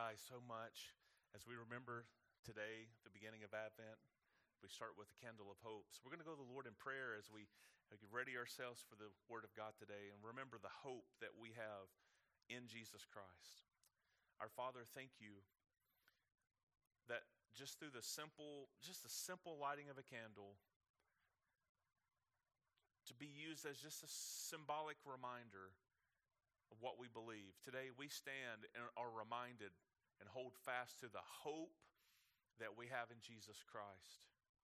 guys so much as we remember today, the beginning of Advent. We start with the candle of hope. So we're going to go to the Lord in prayer as we ready ourselves for the Word of God today and remember the hope that we have in Jesus Christ. Our Father, thank you that just through the simple lighting of a candle to be used as just a symbolic reminder of what we believe. Today we stand and are reminded and hold fast to the hope that we have in Jesus Christ.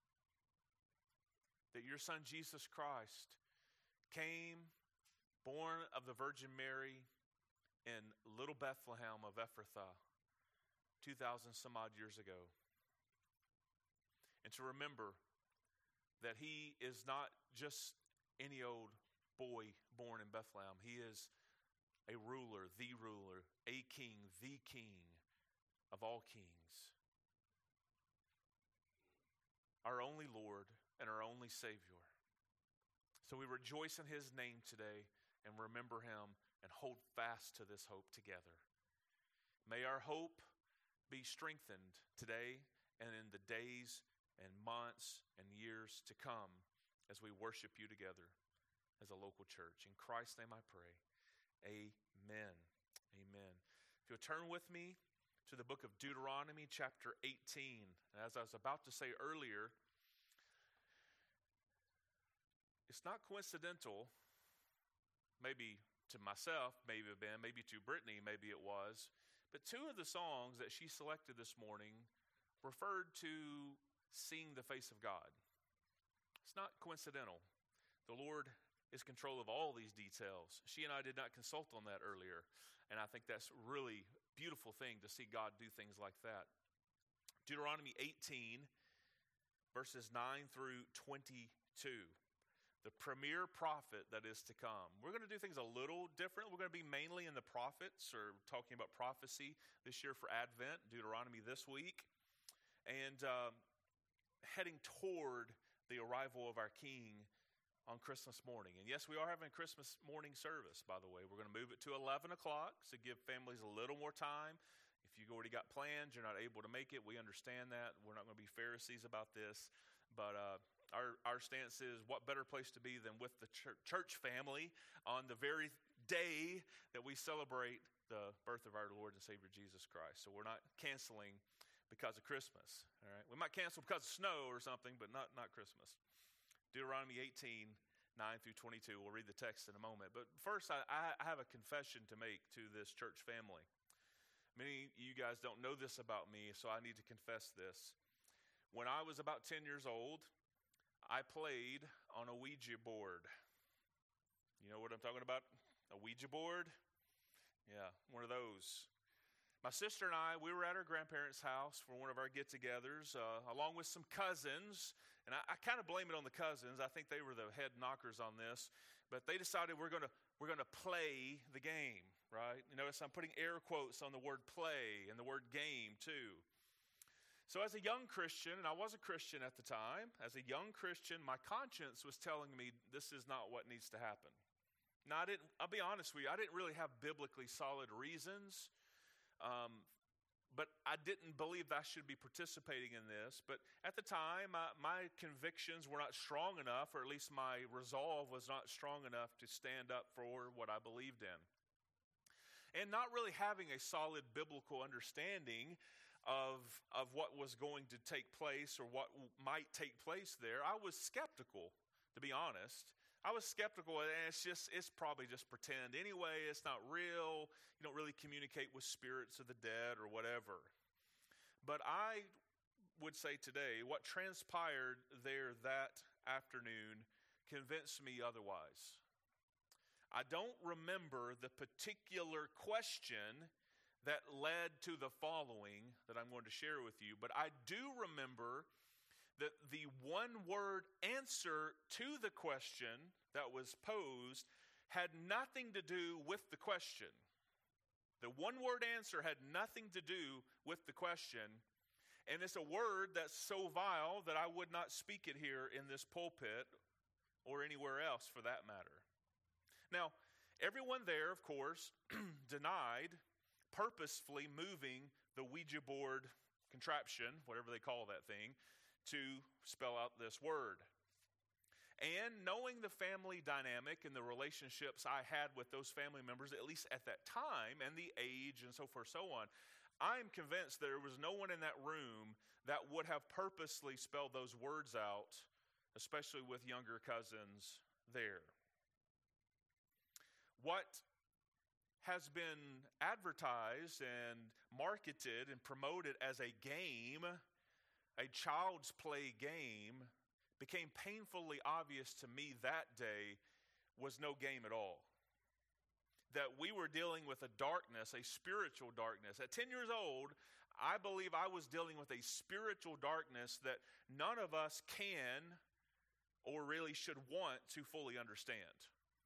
That your Son Jesus Christ came, born of the Virgin Mary in little Bethlehem of Ephrathah 2,000 some odd years ago. And to remember that he is not just any old boy born in Bethlehem. He is a ruler, a king, the king of all kings. Our only Lord and our only Savior. So we rejoice in his name today and remember him and hold fast to this hope together. May our hope be strengthened today and in the days and months and years to come as we worship you together as a local church. In Christ's name I pray. Amen. Amen. If you'll turn with me to the book of Deuteronomy chapter 18. As I was about to say earlier, it's not coincidental, maybe to myself, maybe it been, maybe to Brittany, maybe it was, but two of the songs that she selected this morning referred to seeing the face of God. It's not coincidental. The Lord is in control of all these details. She and I did not consult on that earlier, and I think that's a really beautiful thing to see God do things like that. Deuteronomy 18, verses 9 through 22. The premier prophet that is to come. We're going to do things a little different. We're going to be mainly in the prophets or talking about prophecy this year for Advent, Deuteronomy this week, and heading toward the arrival of our King on Christmas morning. And yes, we are having a Christmas morning service, by the way. We're going to move it to 11 o'clock to give families a little more time. If you've already got plans, you're not able to make it, we understand that. We're not going to be Pharisees about this. But our stance is, what better place to be than with the church family on the very day that we celebrate the birth of our Lord and Savior Jesus Christ. So we're not canceling because of Christmas. All right, we might cancel because of snow or something, but not Christmas. Deuteronomy 18, 9 through 22. We'll read the text in a moment. But first, I have a confession to make to this church family. Many of you guys don't know this about me, so I need to confess this. When I was about 10 years old, I played on a Ouija board. You know what I'm talking about? A Ouija board? Yeah, one of those. My sister and I, we were at our grandparents' house for one of our get-togethers, along with some cousins. And I kind of blame it on the cousins. I think they were the head knockers on this. But they decided we're going to play the game, right? You notice I'm putting air quotes on the word play and the word game too. So as a young Christian, and I was a Christian at the time, as a young Christian, my conscience was telling me this is not what needs to happen. Now, I'll be honest with you, I didn't really have biblically solid reasons. But I didn't believe I should be participating in this. But at the time, my convictions were not strong enough, or at least my resolve was not strong enough to stand up for what I believed in. And not really having a solid biblical understanding of what was going to take place or what might take place there, I was skeptical, to be honest. I was skeptical, and it's probably just pretend anyway. It's not real. You don't really communicate with spirits of the dead or whatever. But I would say today, what transpired there that afternoon convinced me otherwise. I don't remember the particular question that led to the following that I'm going to share with you, but I do remember that the one-word answer to the question that was posed had nothing to do with the question. The one-word answer had nothing to do with the question, and it's a word that's so vile that I would not speak it here in this pulpit or anywhere else for that matter. Now, everyone there, of course, denied purposefully moving the Ouija board contraption, whatever they call that thing, to spell out this word. And knowing the family dynamic and the relationships I had with those family members, at least at that time, and the age and so forth, so on, I'm convinced there was no one in that room that would have purposely spelled those words out, especially with younger cousins there. What has been advertised and marketed and promoted as a game, a child's play game, became painfully obvious to me that day was no game at all. That we were dealing with a darkness, a spiritual darkness. At 10 years old, I believe I was dealing with a spiritual darkness that none of us can or really should want to fully understand.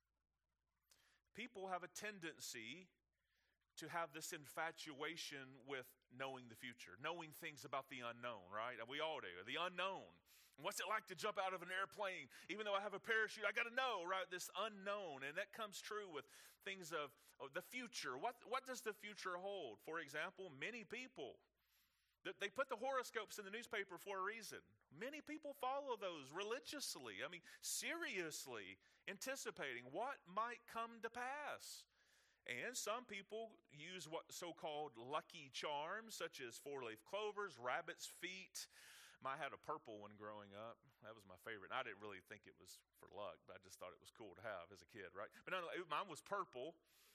People have a tendency to have this infatuation with knowing the future, knowing things about the unknown, right? We all do, the unknown. What's it like to jump out of an airplane? Even though I have a parachute, I got to know, right? This unknown. And that comes true with things of the future. What does the future hold? For example, many people, they put the horoscopes in the newspaper for a reason. Many people follow those religiously. I mean, seriously anticipating what might come to pass. And some people use what so-called lucky charms, such as four-leaf clovers, rabbit's feet. I had a purple one growing up. That was my favorite. I didn't really think it was for luck, but I just thought it was cool to have as a kid, right? But no, mine was purple.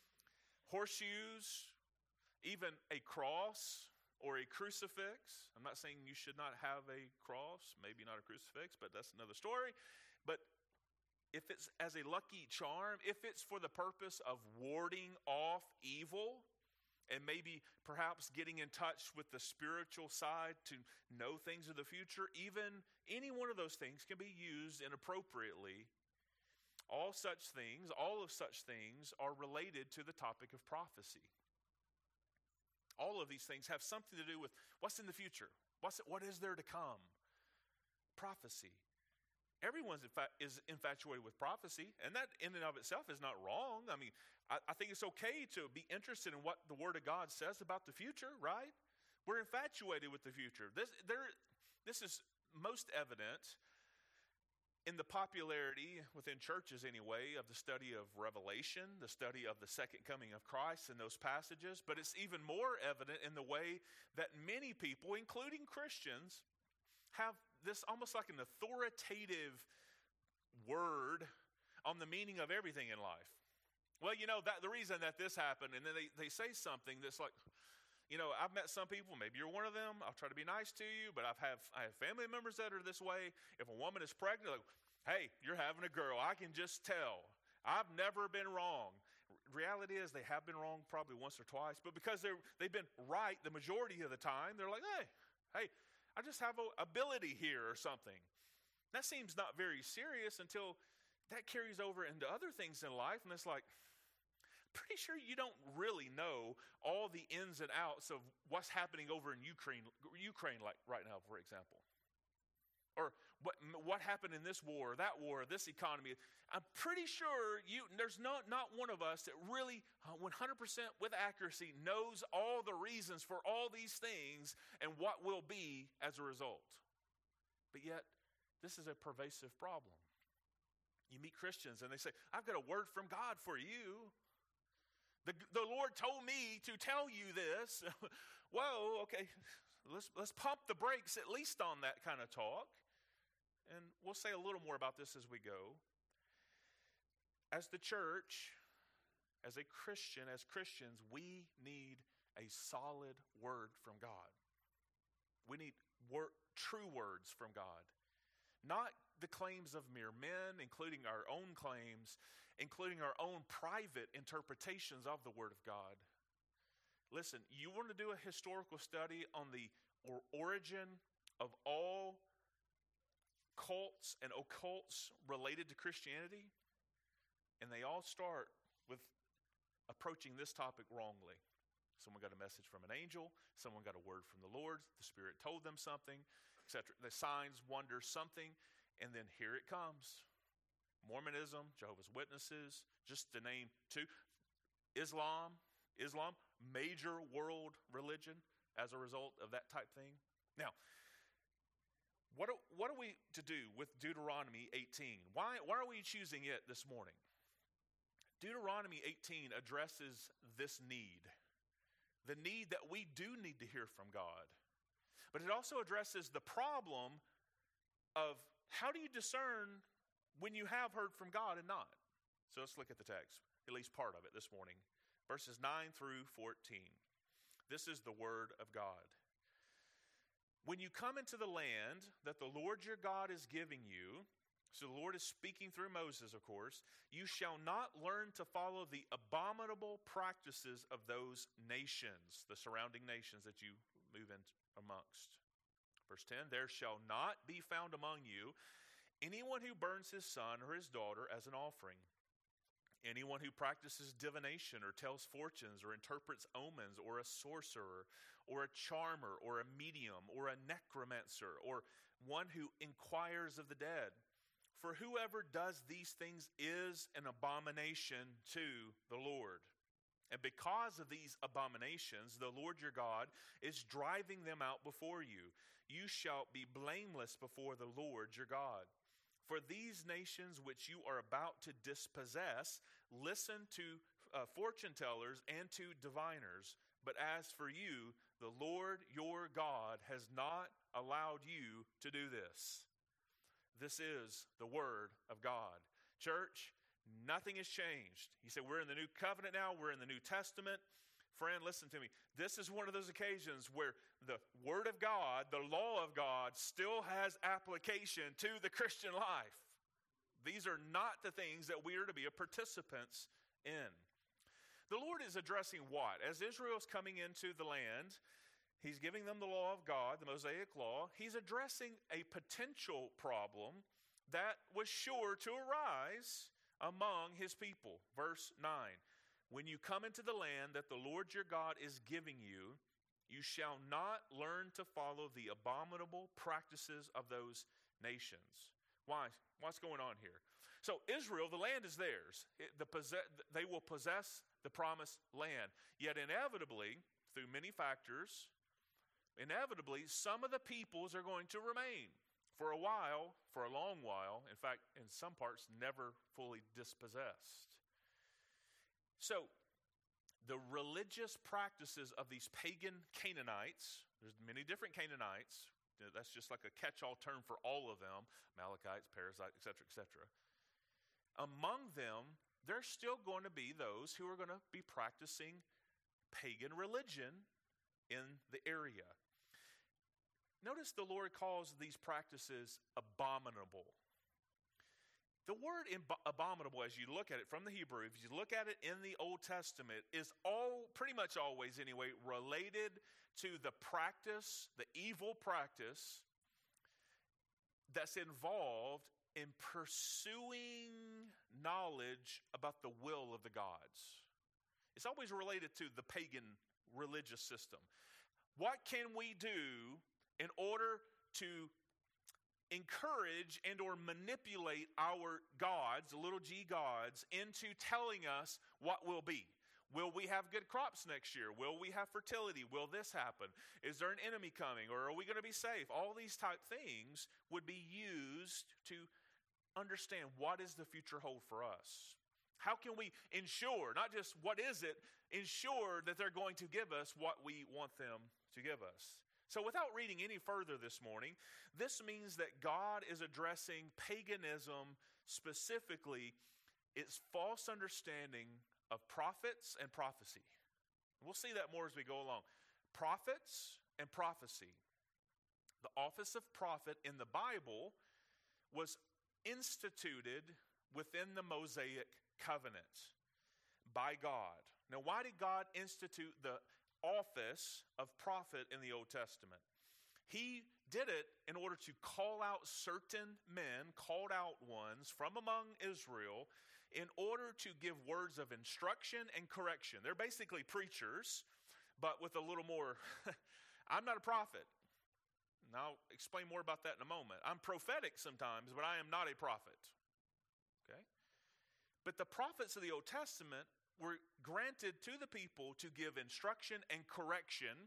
Horseshoes, even a cross or a crucifix. I'm not saying you should not have a cross, maybe not a crucifix, but that's another story. But if it's as a lucky charm, if it's for the purpose of warding off evil, and maybe perhaps getting in touch with the spiritual side to know things of the future, even any one of those things can be used inappropriately. All of such things are related to the topic of prophecy. All of these things have something to do with what's in the future. What is there to come? Prophecy. Everyone is infatuated with prophecy, and that in and of itself is not wrong. I mean, I think it's okay to be interested in what the Word of God says about the future, right? We're infatuated with the future. This is most evident in the popularity within churches anyway of the study of Revelation, the study of the second coming of Christ in those passages, but it's even more evident in the way that many people, including Christians, have this almost like an authoritative word on the meaning of everything in life. Well, that the reason that this happened, and then they say something that's like, I've met some people, maybe you're one of them, I'll try to be nice to you, but I have family members that are this way. If a woman is pregnant, like, hey, you're having a girl, I can just tell. I've never been wrong. Reality is they have been wrong probably once or twice, but because they've been right the majority of the time, they're like, hey, I just have an ability here or something. That seems not very serious until that carries over into other things in life, and it's like, pretty sure you don't really know all the ins and outs of what's happening over in Ukraine like right now, for example. Or what happened in this war, that war, this economy. I'm pretty sure there's not one of us that really 100% with accuracy knows all the reasons for all these things and what will be as a result. But yet, this is a pervasive problem. You meet Christians and they say, I've got a word from God for you. The Lord told me to tell you this. Whoa, okay, let's pump the brakes at least on that kind of talk. And we'll say a little more about this as we go. As the church, as a Christian, as Christians, we need a solid word from God. We need true words from God. Not the claims of mere men, including our own claims, including our own private interpretations of the Word of God. Listen, you want to do a historical study on the origin of all cults and occults related to Christianity, and they all start with approaching this topic wrongly. Someone got a message from an angel, someone got a word from the Lord, the Spirit told them something, etc. The signs, wonders, something, and then here it comes. Mormonism, Jehovah's Witnesses, just to name two. Islam, major world religion, as a result of that type thing? Now, what are we to do with Deuteronomy 18? Why are we choosing it this morning? Deuteronomy 18 addresses this need, the need that we do need to hear from God. But it also addresses the problem of how do you discern when you have heard from God and not? So let's look at the text, at least part of it this morning. Verses 9 through 14. This is the word of God. When you come into the land that the Lord your God is giving you, so the Lord is speaking through Moses, of course, you shall not learn to follow the abominable practices of those nations, the surrounding nations that you move in amongst. Verse 10, there shall not be found among you anyone who burns his son or his daughter as an offering. Anyone who practices divination or tells fortunes or interprets omens or a sorcerer or a charmer or a medium or a necromancer or one who inquires of the dead. For whoever does these things is an abomination to the Lord. And because of these abominations, the Lord your God is driving them out before you. You shall be blameless before the Lord your God. For these nations which you are about to dispossess, listen to fortune tellers and to diviners. But as for you, the Lord your God has not allowed you to do this. This is the word of God. Church, nothing has changed. He said, we're in the new covenant now. We're in the New Testament. Friend, listen to me. This is one of those occasions where the word of God, the law of God, still has application to the Christian life. These are not the things that we are to be participants in. The Lord is addressing what? As Israel's coming into the land, He's giving them the law of God, the Mosaic law. He's addressing a potential problem that was sure to arise among His people. Verse 9. When you come into the land that the Lord your God is giving you, you shall not learn to follow the abominable practices of those nations. Why? What's going on here? So Israel, the land is theirs. They will possess the promised land. Yet inevitably, through many factors, some of the peoples are going to remain for a while, for a long while. In fact, in some parts, never fully dispossessed. So, the religious practices of these pagan Canaanites, there's many different Canaanites, that's just like a catch-all term for all of them, Amalekites, Perizzites, etc., etc. Among them, there's still going to be those who are going to be practicing pagan religion in the area. Notice the Lord calls these practices abominable. The word abominable, as you look at it from the Hebrew, if you look at it in the Old Testament, is pretty much always anyway, related to the practice, the evil practice that's involved in pursuing knowledge about the will of the gods. It's always related to the pagan religious system. What can we do in order to encourage and or manipulate our gods, little g gods, into telling us what will be? Will we have good crops next year? Will we have fertility? Will this happen? Is there an enemy coming? Or are we going to be safe? All these type things would be used to understand what does the future hold for us. How can we ensure, not just what is it, ensure that they're going to give us what we want them to give us. So without reading any further this morning, this means that God is addressing paganism, specifically its false understanding of prophets and prophecy. We'll see that more as we go along. Prophets and prophecy. The office of prophet in the Bible was instituted within the Mosaic covenant by God. Now, why did God institute the office of prophet in the Old Testament? He did it in order to call out certain men, called out ones from among Israel, in order to give words of instruction and correction. They're basically preachers, but with a little more, I'm not a prophet. And I'll explain more about that in a moment. I'm prophetic sometimes, but I am not a prophet. Okay? But the prophets of the Old Testament were granted to the people to give instruction and correction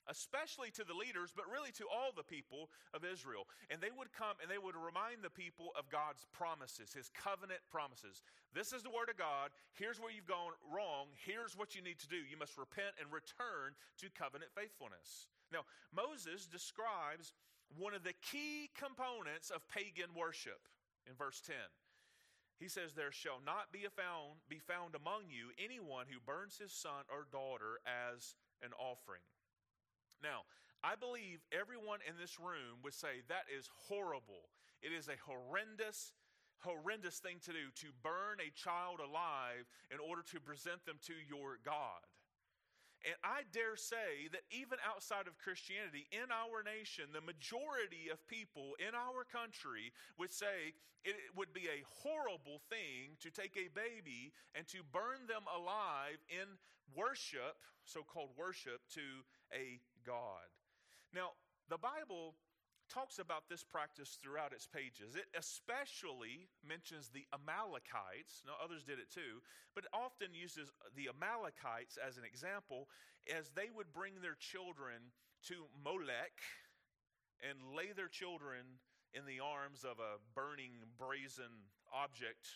especially to the leaders, but really to all the people of Israel. And they would come and they would remind the people of God's promises, his covenant promises. This is the word of God. Here's where you've gone wrong. Here's what you need to do. You must repent and return to covenant faithfulness. Now, Moses describes one of the key components of pagan worship in verse 10. He says, there shall not be found among you anyone who burns his son or daughter as an offering. Now, I believe everyone in this room would say that is horrible. It is a horrendous thing to do, to burn a child alive in order to present them to your God. And I dare say that even outside of Christianity, in our nation, the majority of people in our country would say it would be a horrible thing to take a baby and to burn them alive in worship, so-called worship, to a God. Now, the Bible talks about this practice throughout its pages. It especially mentions the Amalekites. Now, others did it too, but it often uses the Amalekites as an example, as they would bring their children to Molech and lay their children in the arms of a burning brazen object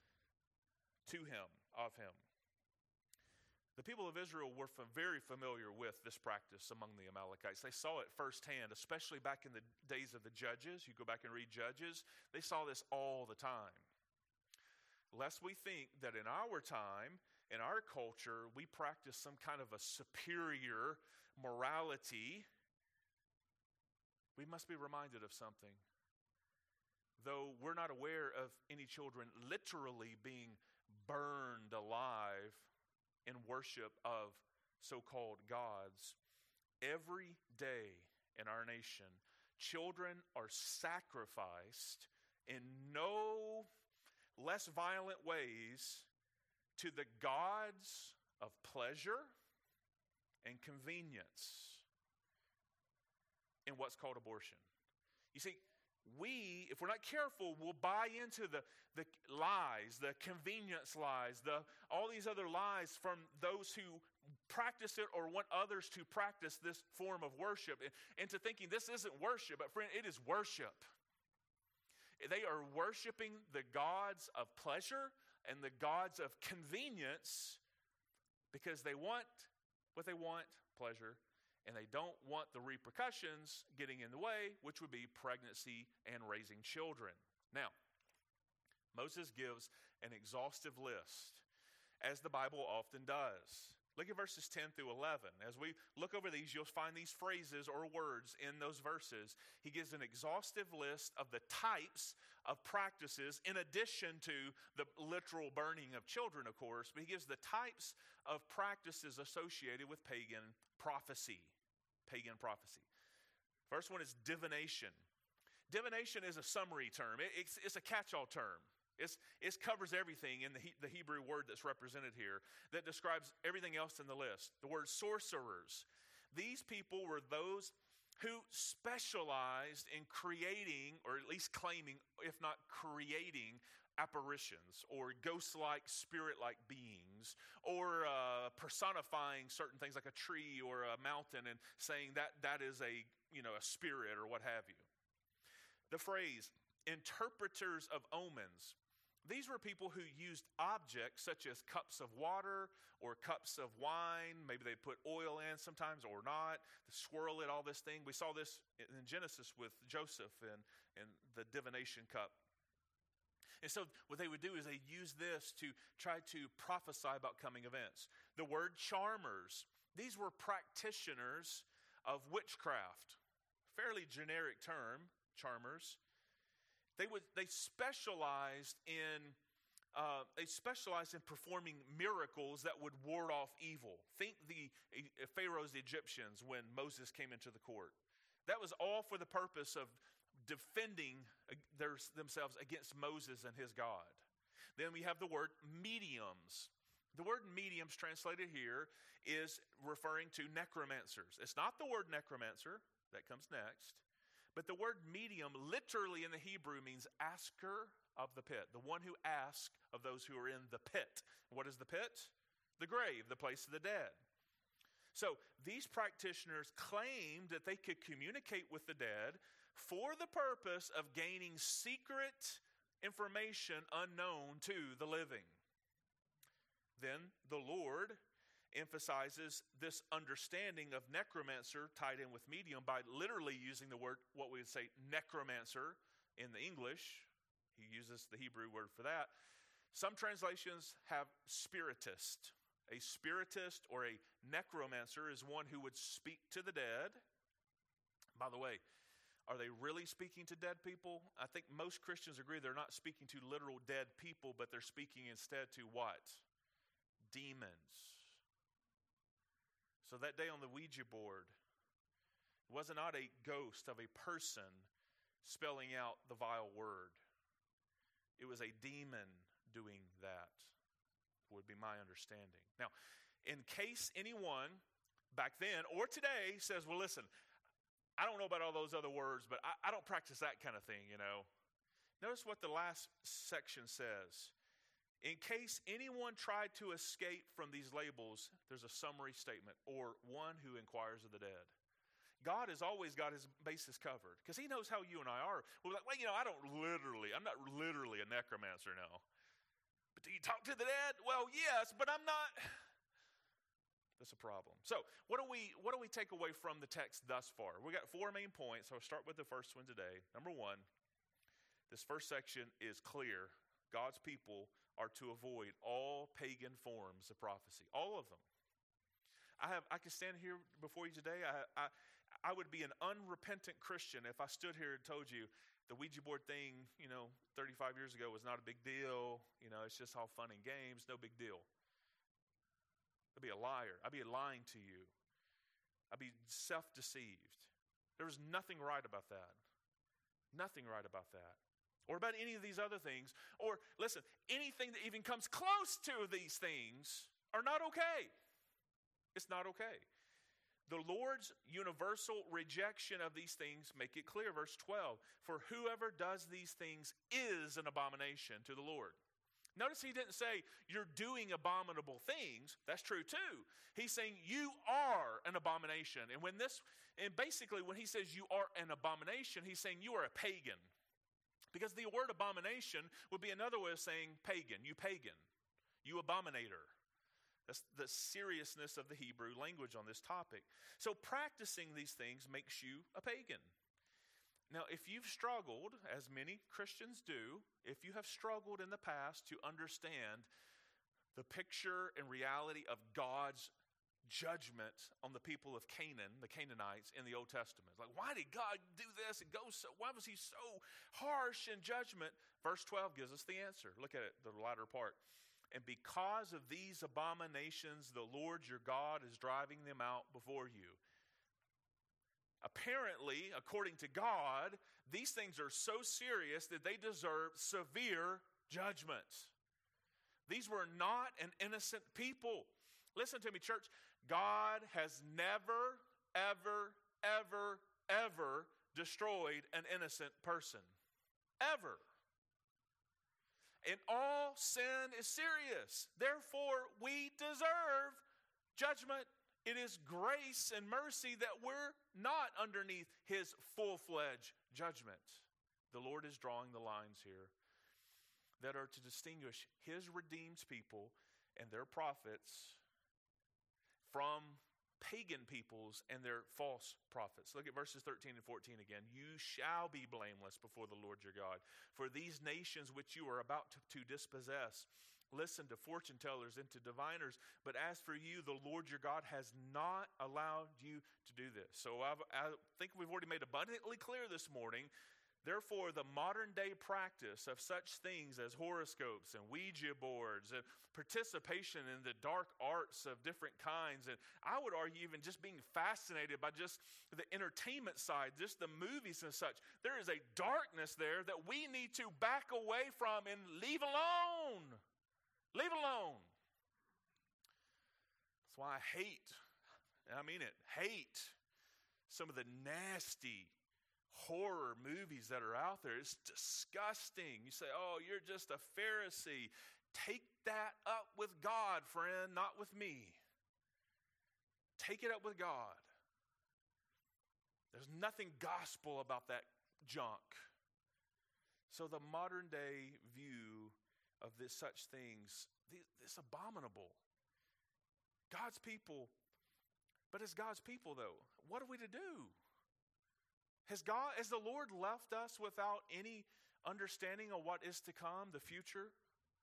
of him. The people of Israel were very familiar with this practice among the Amalekites. They saw it firsthand, especially back in the days of the Judges. You go back and read Judges, they saw this all the time. Lest we think that in our time, in our culture, we practice some kind of a superior morality, we must be reminded of something. Though we're not aware of any children literally being burned alive in worship of so-called gods, every day in our nation, children are sacrificed in no less violent ways to the gods of pleasure and convenience in what's called abortion. You see, if we're not careful, we'll buy into the lies, the convenience lies, all these other lies from those who practice it or want others to practice this form of worship, into thinking this isn't worship, but friend, it is worship. They are worshiping the gods of pleasure and the gods of convenience because they want what they want, pleasure, and they don't want the repercussions getting in the way, which would be pregnancy and raising children. Now, Moses gives an exhaustive list, as the Bible often does. Look at verses 10 through 11. As we look over these, you'll find these phrases or words in those verses. He gives an exhaustive list of the types of practices, in addition to the literal burning of children, of course, but he gives the types of practices associated with pagan prophecy. First one is divination. Divination is a summary term. It's a catch-all term. It covers everything in the Hebrew word that's represented here that describes everything else in the list. The word sorcerers. These people were those who specialized in creating, or at least claiming, if not creating, apparitions or ghost-like, spirit-like beings, or personifying certain things like a tree or a mountain and saying that is a spirit or what have you. The phrase interpreters of omens. These were people who used objects such as cups of water or cups of wine. Maybe they put oil in sometimes or not, swirl it, all this thing. We saw this in Genesis with Joseph and the divination cup. And so what they would do is they use this to try to prophesy about coming events. The word charmers. These were practitioners of witchcraft. Fairly generic term, charmers. They specialized in performing miracles that would ward off evil. Think the Pharaoh's Egyptians when Moses came into the court. That was all for the purpose of defending themselves against Moses and his God. Then we have the word mediums. The word mediums translated here is referring to necromancers. It's not the word necromancer, that comes next. But the word medium literally in the Hebrew means asker of the pit, the one who asks of those who are in the pit. What is the pit? The grave, the place of the dead. So these practitioners claimed that they could communicate with the dead for the purpose of gaining secret information unknown to the living. Then the Lord emphasizes this understanding of necromancer tied in with medium by literally using the word, what we would say, necromancer in the English. He uses the Hebrew word for that. Some translations have spiritist. A spiritist or a necromancer is one who would speak to the dead. By the way, are they really speaking to dead people? I think most Christians agree they're not speaking to literal dead people, but they're speaking instead to what? Demons. So that day on the Ouija board, it was not a ghost of a person spelling out the vile word. It was a demon doing that, would be my understanding. Now, in case anyone back then or today says, well, listen, I don't know about all those other words, but I don't practice that kind of thing, you know. Notice what the last section says. In case anyone tried to escape from these labels, there's a summary statement, or one who inquires of the dead. God has always got his bases covered because he knows how you and I are. We're like, well, you know, I'm not literally a necromancer now. But do you talk to the dead? Well, yes, but I'm not. That's a problem. So what do we take away from the text thus far? We got 4 main points. So I'll start with the first one today. Number 1, this first section is clear. God's people are to avoid all pagan forms of prophecy, all of them. I can stand here before you today. I would be an unrepentant Christian if I stood here and told you the Ouija board thing, 35 years ago was not a big deal. It's just all fun and games, no big deal. I'd be a liar. I'd be lying to you. I'd be self-deceived. There was nothing right about that. Nothing right about that. Or about any of these other things. Or, listen, anything that even comes close to these things are not okay. It's not okay. The Lord's universal rejection of these things make it clear. Verse 12, for whoever does these things is an abomination to the Lord. Notice he didn't say you're doing abominable things. That's true too. He's saying you are an abomination. And basically when he says you are an abomination, he's saying you are a pagan. Because the word abomination would be another way of saying pagan, you abominator. That's the seriousness of the Hebrew language on this topic. So practicing these things makes you a pagan. Now, if you've struggled, as many Christians do, if you have struggled in the past to understand the picture and reality of God's judgment on the people of Canaan, the Canaanites in the Old Testament. Like, why did God do this? Why was he so harsh in judgment? Verse 12 gives us the answer. Look at it, the latter part. And because of these abominations, the Lord your God is driving them out before you. Apparently, according to God, these things are so serious that they deserve severe judgment. These were not an innocent people. Listen to me, church. God has never, ever, ever, ever destroyed an innocent person. Ever. And all sin is serious. Therefore, we deserve judgment. It is grace and mercy that we're not underneath his full-fledged judgment. The Lord is drawing the lines here that are to distinguish his redeemed people and their prophets from pagan peoples and their false prophets. Look at verses 13 and 14 again. You shall be blameless before the Lord your God. For these nations which you are about to dispossess, listen to fortune tellers and to diviners. But as for you, the Lord your God has not allowed you to do this. So I think we've already made abundantly clear this morning. Therefore, the modern day practice of such things as horoscopes and Ouija boards and participation in the dark arts of different kinds, and I would argue even just being fascinated by just the entertainment side, just the movies and such, there is a darkness there that we need to back away from and leave alone. Leave alone. That's why I hate some of the nasty horror movies that are out there. It's disgusting. You say, oh, you're just a Pharisee. Take that up with God, friend, not with me. Take it up with God. There's nothing gospel about that junk. So the modern day view of such things, it's abominable. God's people, but as God's people though, what are we to do? Has the Lord left us without any understanding of what is to come, the future?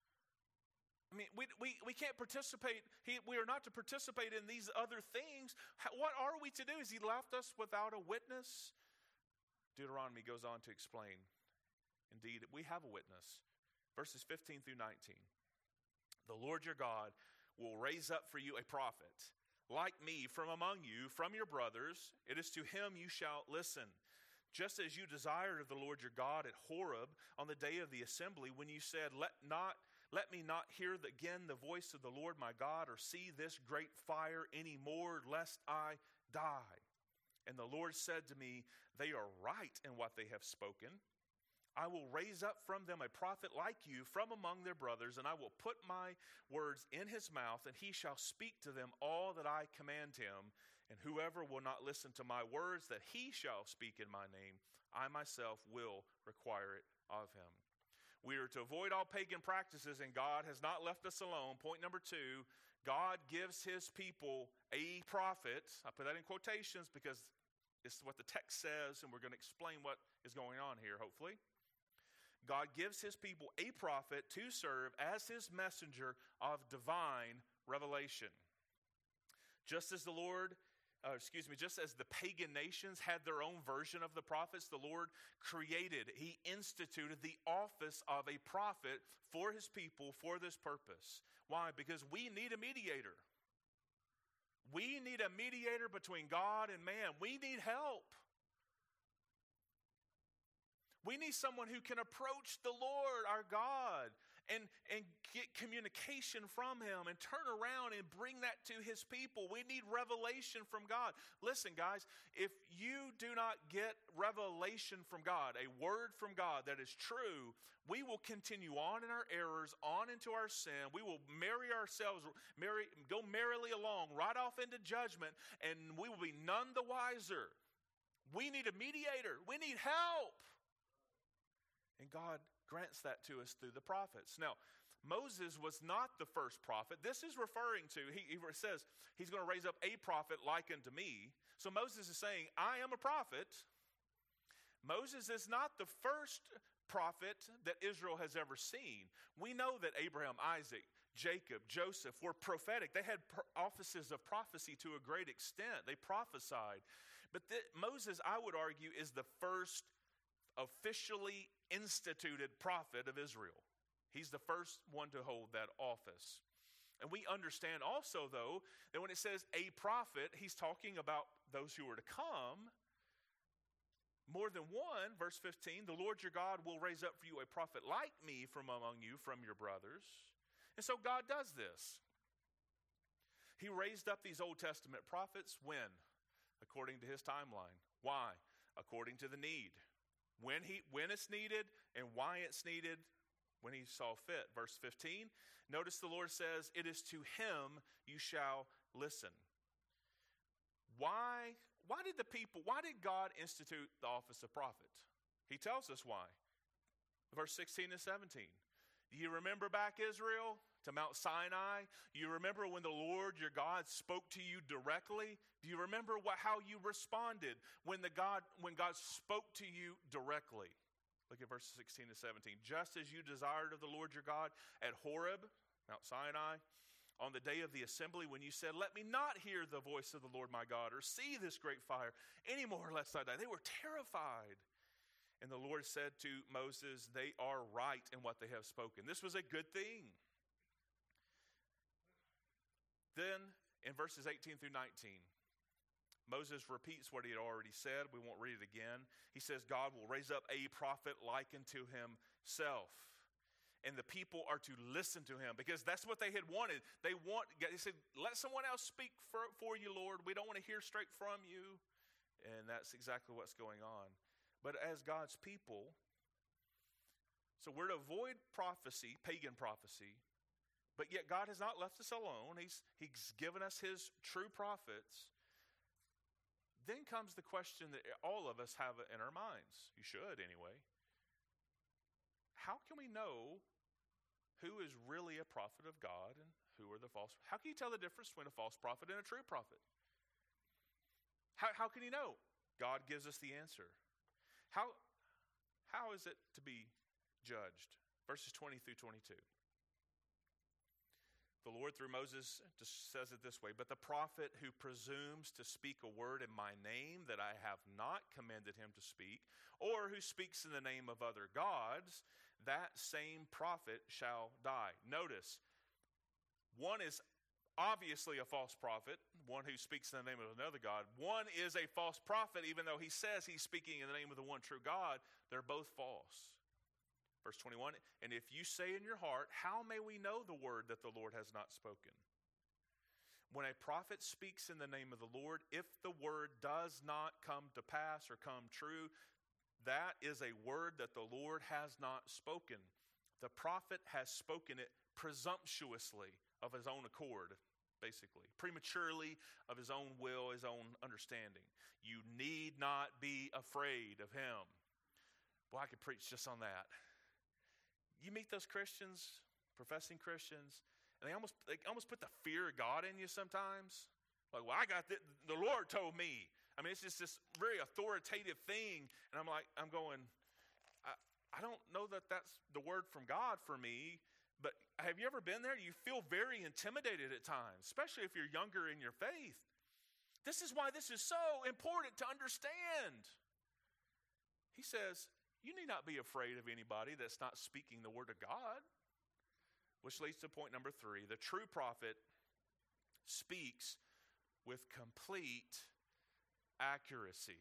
I mean, we can't participate. We are not to participate in these other things. What are we to do? Has he left us without a witness? Deuteronomy goes on to explain. Indeed, we have a witness. Verses 15 through 19. The Lord your God will raise up for you a prophet, like me, from among you, from your brothers. It is to him you shall listen. Just as you desired of the Lord your God at Horeb on the day of the assembly, when you said, Let me not hear again the voice of the Lord my God, or see this great fire any more, lest I die. And the Lord said to me, They are right in what they have spoken. I will raise up from them a prophet like you from among their brothers, and I will put my words in his mouth, and he shall speak to them all that I command him. And whoever will not listen to my words that he shall speak in my name, I myself will require it of him. We are to avoid all pagan practices, and God has not left us alone. Point number 2, God gives his people a prophet. I put that in quotations because it's what the text says, and we're going to explain what is going on here, hopefully. God gives his people a prophet to serve as his messenger of divine revelation. Just as just as the pagan nations had their own version of the prophets, the Lord he instituted the office of a prophet for his people for this purpose. Why? Because we need a mediator. We need a mediator between God and man. We need help. We need someone who can approach the Lord, our God, and get communication from him and turn around and bring that to his people. We need revelation from God. Listen, guys, if you do not get revelation from God, a word from God that is true, we will continue on in our errors, on into our sin. We will go merrily along, right off into judgment, and we will be none the wiser. We need a mediator. We need help. And God grants that to us through the prophets. Now, Moses was not the first prophet. This is referring to, he says he's going to raise up a prophet like unto me. So Moses is saying, I am a prophet. Moses is not the first prophet that Israel has ever seen. We know that Abraham, Isaac, Jacob, Joseph were prophetic. They had offices of prophecy to a great extent. They prophesied. But Moses, I would argue, is the first officially instituted prophet of Israel. He's the first one to hold that office. And we understand also, though, that when it says a prophet, he's talking about those who are to come. More than one, verse 15, the Lord your God will raise up for you a prophet like me from among you, from your brothers. And so God does this. He raised up these Old Testament prophets when? According to his timeline. Why? According to the need. When it's needed and why it's needed, when he saw fit. Verse 15, notice the Lord says, it is to him you shall listen. Why did God institute the office of prophet? He tells us why. Verse 16 and 17. Do you remember back, Israel, to Mount Sinai? You remember when the Lord your God spoke to you directly? Do you remember how you responded when God spoke to you directly? Look at verses 16 and 17. Just as you desired of the Lord your God at Horeb, Mount Sinai, on the day of the assembly, when you said, let me not hear the voice of the Lord my God, or see this great fire anymore, lest I die. They were terrified. And the Lord said to Moses, they are right in what they have spoken. This was a good thing. Then, in verses 18 through 19, Moses repeats what he had already said. We won't read it again. He says, God will raise up a prophet like unto himself. And the people are to listen to him, because that's what they had wanted. They said, let someone else speak for you, Lord. We don't want to hear straight from you. And that's exactly what's going on. But as God's people, so we're to avoid prophecy, pagan prophecy, But yet God has not left us alone. He's given us his true prophets. Then comes the question that all of us have in our minds. You should anyway. How can we know who is really a prophet of God and who are the false? How can you tell the difference between a false prophet and a true prophet? How can you know? God gives us the answer. How is it to be judged? Verses 20 through 22. The Lord through Moses just says it this way, but the prophet who presumes to speak a word in my name that I have not commanded him to speak, or who speaks in the name of other gods, that same prophet shall die. Notice, one is obviously a false prophet, one who speaks in the name of another God. One is a false prophet, even though he says he's speaking in the name of the one true God. They're both false. Verse 21, and if you say in your heart, how may we know the word that the Lord has not spoken? When a prophet speaks in the name of the Lord, if the word does not come to pass or come true, that is a word that the Lord has not spoken. The prophet has spoken it presumptuously of his own accord, basically, prematurely of his own will, his own understanding. You need not be afraid of him. Boy, I could preach just on that. You meet those Christians, professing Christians, and they almost put the fear of God in you sometimes. Like, well, I got this, the Lord told me. I mean, it's just this very authoritative thing. And I'm going, I don't know that that's the word from God for me. But have you ever been there? You feel very intimidated at times, especially if you're younger in your faith. This is why this is so important to understand. He says, you need not be afraid of anybody that's not speaking the word of God. Which leads to point number 3. The true prophet speaks with complete accuracy.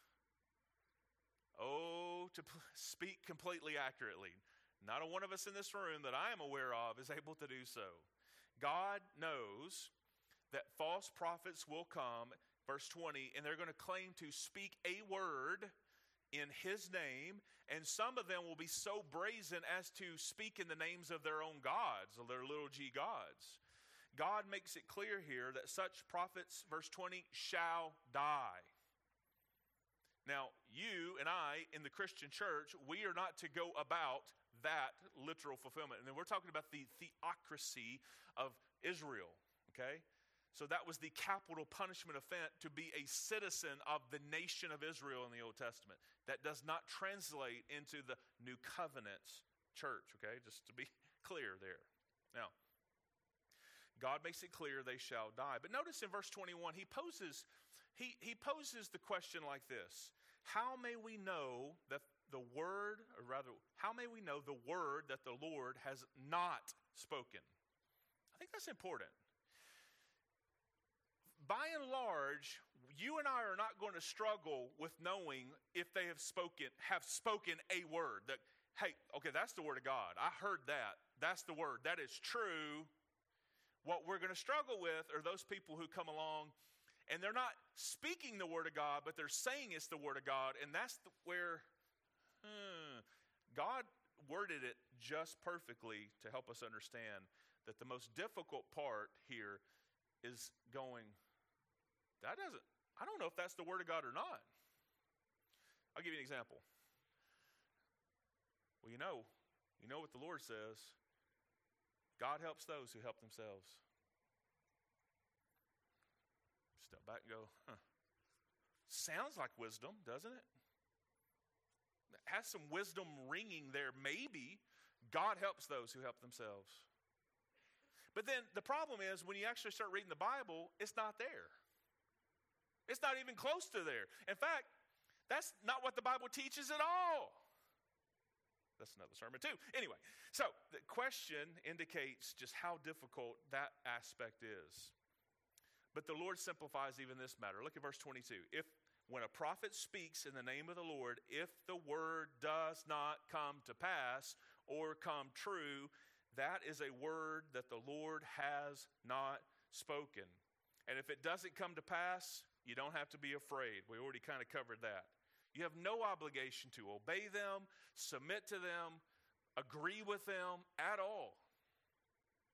Oh, to speak completely accurately. Not a one of us in this room that I am aware of is able to do so. God knows that false prophets will come, verse 20, and they're going to claim to speak a word in his name, and some of them will be so brazen as to speak in the names of their own gods, or their little g gods. God makes it clear here that such prophets, verse 20, shall die. Now, you and I in the Christian church, we are not to go about that literal fulfillment. And then we're talking about the theocracy of Israel, okay? So that was the capital punishment offense to be a citizen of the nation of Israel in the Old Testament. That does not translate into the New Covenant church, okay? Just to be clear there. Now, God makes it clear they shall die. But notice in verse 21, he poses the question like this. How may we know that the word, or rather, how may we know the word that the Lord has not spoken? I think that's important. By and large, you and I are not going to struggle with knowing if they have spoken a word. That, hey, okay, that's the word of God. I heard that. That's the word. That is true. What we're going to struggle with are those people who come along and they're not speaking the word of God, but they're saying it's the word of God. And that's where God worded it just perfectly to help us understand that the most difficult part here is going, I don't know if that's the word of God or not. I'll give you an example. Well, you know what the Lord says. God helps those who help themselves. Step back and go, sounds like wisdom, doesn't it? It has some wisdom ringing there, maybe. God helps those who help themselves. But then the problem is when you actually start reading the Bible, it's not there. It's not even close to there. In fact, that's not what the Bible teaches at all. That's another sermon too. Anyway, so the question indicates just how difficult that aspect is. But the Lord simplifies even this matter. Look at verse 22. When a prophet speaks in the name of the Lord, if the word does not come to pass or come true, that is a word that the Lord has not spoken. And if it doesn't come to pass, you don't have to be afraid. We already kind of covered that. You have no obligation to obey them, submit to them, agree with them at all.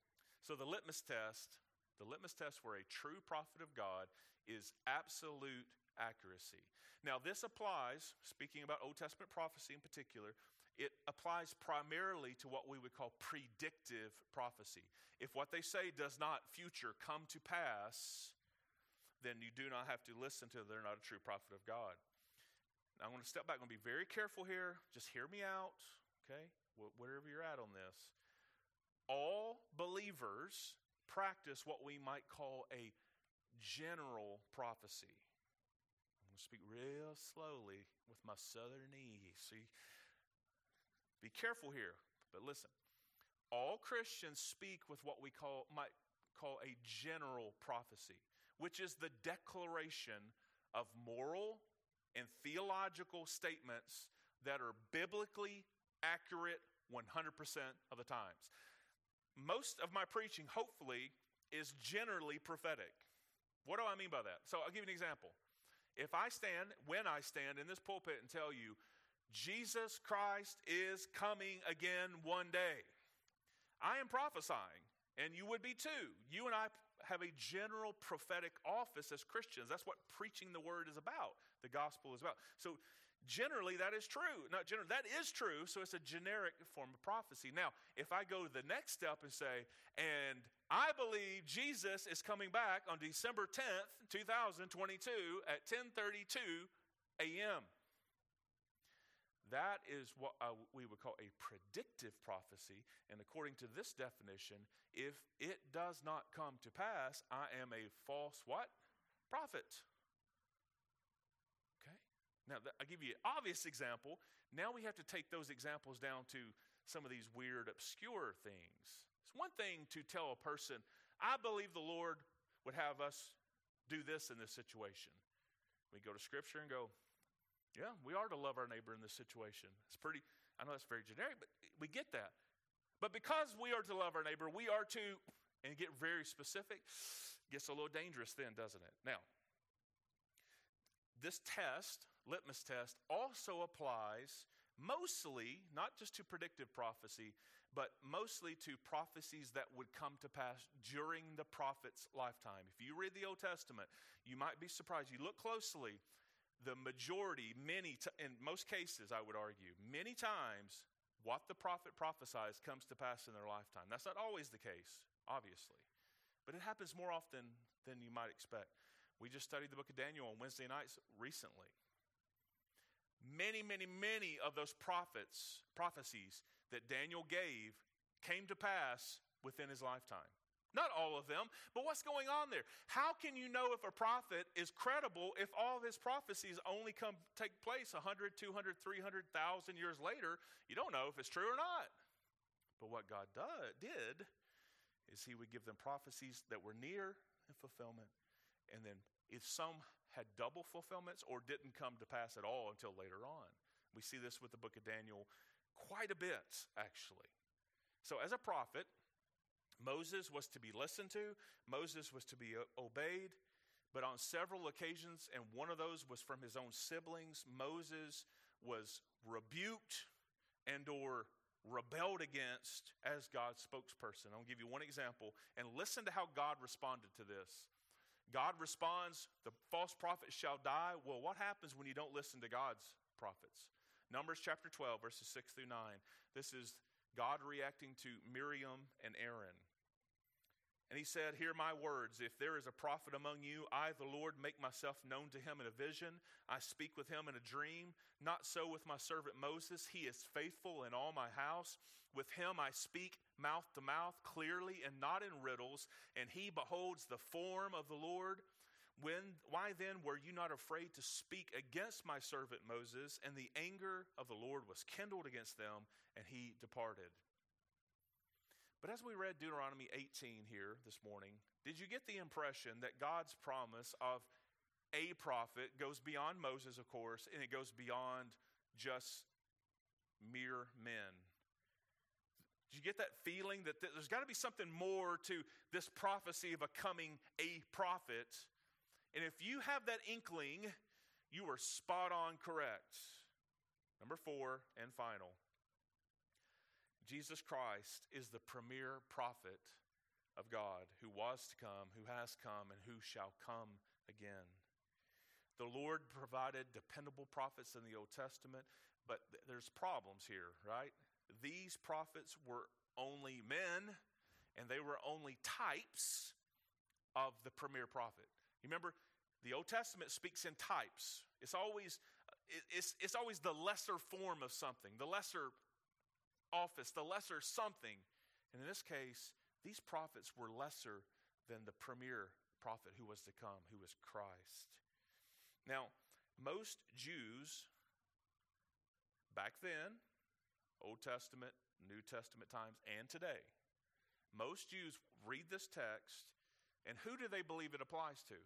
So the litmus test for a true prophet of God is absolute accuracy. Now this applies, speaking about Old Testament prophecy in particular, it applies primarily to what we would call predictive prophecy. If what they say does not future come to pass, then you do not have to listen to them. They're not a true prophet of God. Now I'm going to step back. I'm going to be very careful here. Just hear me out, okay? Wherever you're at on this. All believers practice what we might call a general prophecy. I'm going to speak real slowly with my southern ease. See, be careful here, but listen. All Christians speak with what we might call a general prophecy, which is the declaration of moral and theological statements that are biblically accurate 100% of the times. Most of my preaching, hopefully, is generally prophetic. What do I mean by that? So I'll give you an example. When I stand in this pulpit and tell you, Jesus Christ is coming again one day, I am prophesying, and you would be too. You and I have a general prophetic office as Christians. That's what preaching the word is about. The gospel is about. So generally, that is true. That is true, so it's a generic form of prophecy. Now, if I go to the next step and say, and I believe Jesus is coming back on December 10th, 2022 at 10:32 a.m., that is what we would call a predictive prophecy. And according to this definition, if it does not come to pass, I am a false what? Prophet. Okay? Now, I'll give you an obvious example. Now we have to take those examples down to some of these weird, obscure things. It's one thing to tell a person, I believe the Lord would have us do this in this situation. We go to Scripture and go, yeah, we are to love our neighbor in this situation. I know that's very generic, but we get that. But because we are to love our neighbor, we are to, and get very specific, gets a little dangerous then, doesn't it? Now, this litmus test, also applies mostly, not just to predictive prophecy, but mostly to prophecies that would come to pass during the prophet's lifetime. If you read the Old Testament, you might be surprised. You look closely, the majority, in most cases, I would argue, many times, what the prophet prophesies comes to pass in their lifetime. That's not always the case, obviously, but it happens more often than you might expect. We just studied the book of Daniel on Wednesday nights recently. Many, many, many of those prophecies that Daniel gave came to pass within his lifetime. Not all of them, but what's going on there? How can you know if a prophet is credible if all of his prophecies only take place 100, 200, 300,000 years later? You don't know if it's true or not. But what God did is he would give them prophecies that were near in fulfillment, and then if some had double fulfillments or didn't come to pass at all until later on. We see this with the book of Daniel quite a bit, actually. So as a prophet, Moses was to be listened to. Moses was to be obeyed. But on several occasions, and one of those was from his own siblings, Moses was rebuked and or rebelled against as God's spokesperson. I'll give you one example, and listen to how God responded to this. God responds, the false prophet shall die. Well, what happens when you don't listen to God's prophets? Numbers chapter 12, verses 6 through 9. This is God reacting to Miriam and Aaron. And he said, hear my words. If there is a prophet among you, I, the Lord, make myself known to him in a vision. I speak with him in a dream. Not so with my servant Moses. He is faithful in all my house. With him I speak mouth to mouth clearly and not in riddles. And he beholds the form of the Lord. Why then were you not afraid to speak against my servant Moses? And the anger of the Lord was kindled against them, and he departed. But as we read Deuteronomy 18 here this morning, did you get the impression that God's promise of a prophet goes beyond Moses, of course, and it goes beyond just mere men? Did you get that feeling that there's got to be something more to this prophecy of a coming a prophet? And if you have that inkling, you are spot on correct. Number 4 and final. Jesus Christ is the premier prophet of God, who was to come, who has come, and who shall come again. The Lord provided dependable prophets in the Old Testament, but there's problems here, right? These prophets were only men, and they were only types of the premier prophet. You remember, the Old Testament speaks in types. It's always the lesser form of something, the lesser office, the lesser something. And in this case, these prophets were lesser than the premier prophet who was to come, who was Christ. Now, most Jews back then, Old Testament, New Testament times, and today, most Jews read this text, and who do they believe it applies to?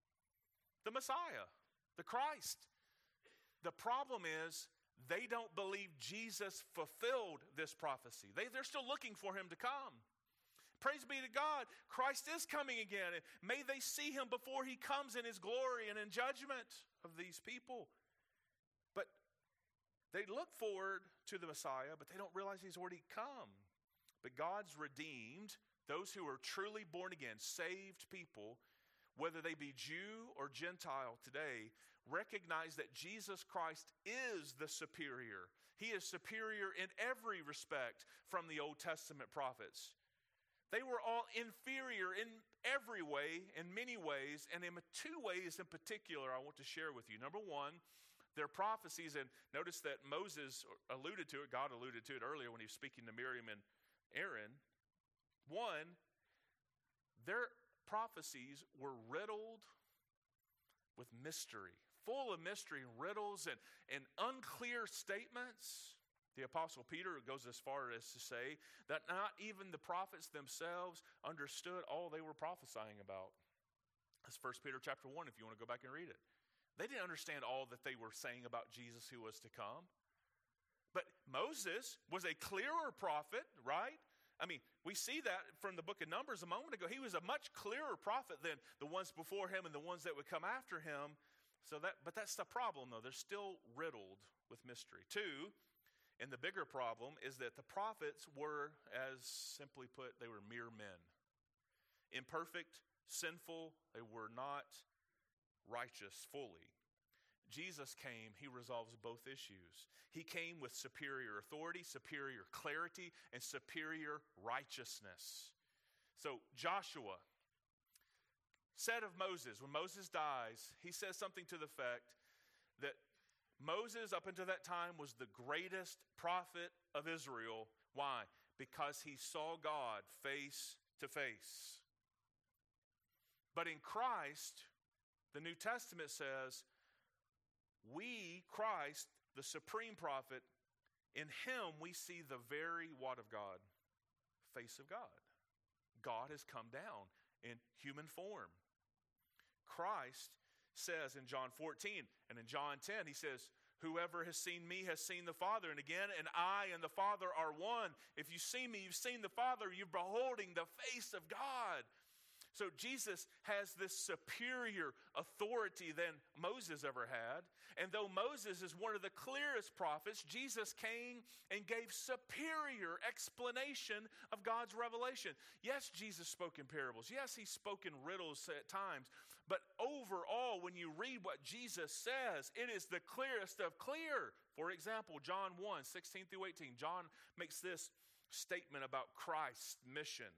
The Messiah, the Christ. The problem is they don't believe Jesus fulfilled this prophecy. They're still looking for him to come. Praise be to God, Christ is coming again. And may they see him before he comes in his glory and in judgment of these people. But they look forward to the Messiah, but they don't realize he's already come. But God's redeemed those who are truly born again, saved people, whether they be Jew or Gentile today, recognize that Jesus Christ is the superior. He is superior in every respect from the Old Testament prophets. They were all inferior in every way, in many ways, and in two ways in particular I want to share with you. Number one, their prophecies, and notice that Moses alluded to it, God alluded to it earlier when he was speaking to Miriam and Aaron. One, their prophecies were riddled with mystery, full of mystery and riddles and unclear statements. The Apostle Peter goes as far as to say that not even the prophets themselves understood all they were prophesying about. That's 1 Peter chapter 1, if you want to go back and read it. They didn't understand all that they were saying about Jesus who was to come. But Moses was a clearer prophet, right? I mean, we see that from the book of Numbers a moment ago. He was a much clearer prophet than the ones before him and the ones that would come after him. But that's the problem, though. They're still riddled with mystery. Two, and the bigger problem is that the prophets were, as simply put, they were mere men. Imperfect, sinful, they were not righteous fully. Jesus came, he resolves both issues. He came with superior authority, superior clarity, and superior righteousness. So Joshua said of Moses, when Moses dies, he says something to the effect that Moses, up until that time, was the greatest prophet of Israel. Why? Because he saw God face to face. But in Christ, the New Testament says, we, Christ, the supreme prophet, in him we see the very what of God? Face of God. God has come down in human form. Christ says in John 14 and in John 10, he says, whoever has seen me has seen the Father. And again, and I and the Father are one. If you see me, you've seen the Father. You're beholding the face of God. So Jesus has this superior authority than Moses ever had. And though Moses is one of the clearest prophets, Jesus came and gave superior explanation of God's revelation. Yes, Jesus spoke in parables. Yes, he spoke in riddles at times. But overall, when you read what Jesus says, it is the clearest of clear. For example, John 1, 16 through 18. John makes this statement about Christ's mission.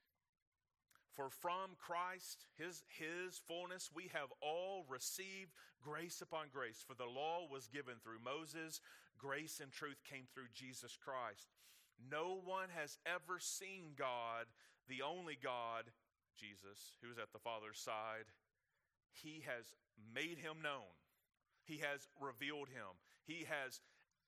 For from Christ, his fullness, we have all received grace upon grace. For the law was given through Moses, grace and truth came through Jesus Christ. No one has ever seen God, the only God, Jesus, who is at the Father's side. He has made him known. He has revealed him. He has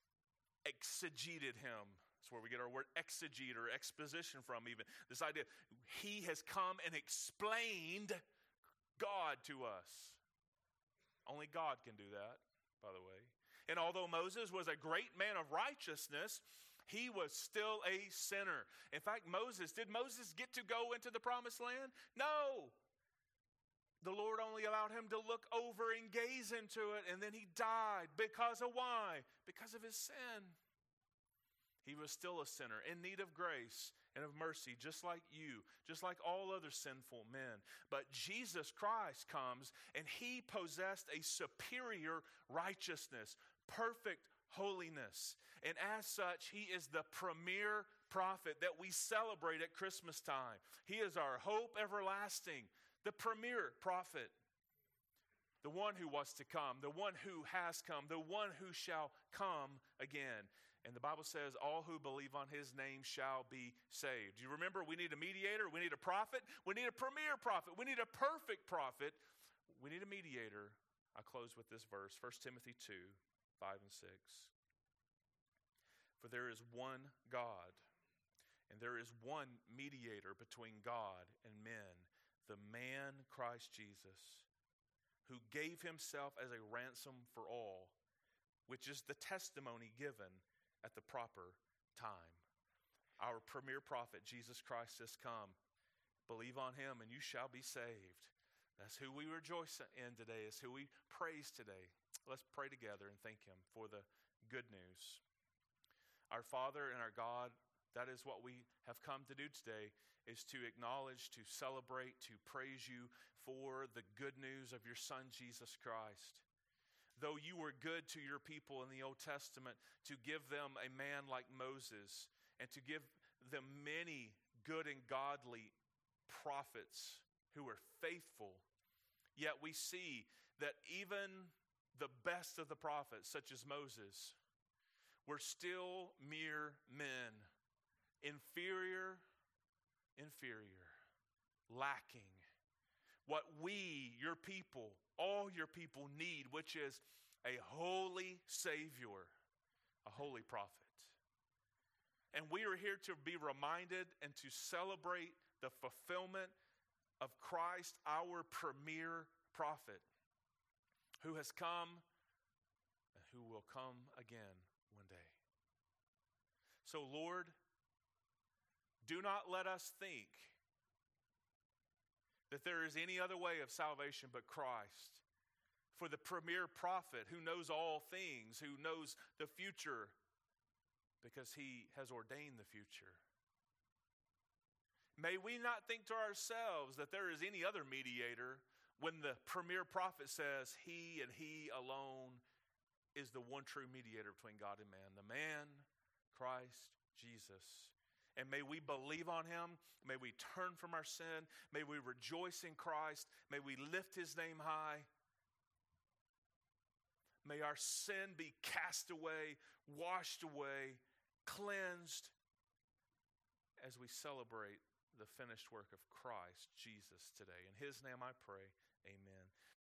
exegeted him. That's where we get our word exegete or exposition from even. This idea, he has come and explained God to us. Only God can do that, by the way. And although Moses was a great man of righteousness, he was still a sinner. In fact, did Moses get to go into the promised land? No. The Lord only allowed him to look over and gaze into it, and then he died. Because of why? Because of his sin. He was still a sinner in need of grace and of mercy, just like you, just like all other sinful men. But Jesus Christ comes, and he possessed a superior righteousness, perfect holiness. And as such, he is the premier prophet that we celebrate at Christmas time. He is our hope everlasting, the premier prophet, the one who was to come, the one who has come, the one who shall come again. And the Bible says, all who believe on his name shall be saved. Do you remember we need a mediator? We need a prophet. We need a premier prophet. We need a perfect prophet. We need a mediator. I close with this verse, 1 Timothy 2, 5 and 6. For there is one God, and there is one mediator between God and men, the man Christ Jesus, who gave himself as a ransom for all, which is the testimony given at the proper time. Our premier prophet, Jesus Christ, has come. Believe on him and you shall be saved. That's who we rejoice in today, is who we praise today. Let's pray together and thank him for the good news. Our Father and our God, that is what we have come to do today, is to acknowledge, to celebrate, to praise you for the good news of your Son, Jesus Christ. Though you were good to your people in the Old Testament to give them a man like Moses and to give them many good and godly prophets who were faithful, yet we see that even the best of the prophets, such as Moses, were still mere men, inferior, lacking what we, your people, all your people need, which is a holy Savior, a holy prophet. And we are here to be reminded and to celebrate the fulfillment of Christ, our premier prophet, who has come and who will come again one day. So, Lord, do not let us think that there is any other way of salvation but Christ. For the premier prophet who knows all things, who knows the future, because he has ordained the future. May we not think to ourselves that there is any other mediator when the premier prophet says he and he alone is the one true mediator between God and man. The man, Christ Jesus. And may we believe on him. May we turn from our sin. May we rejoice in Christ. May we lift his name high. May our sin be cast away, washed away, cleansed as we celebrate the finished work of Christ Jesus today. In his name I pray, amen.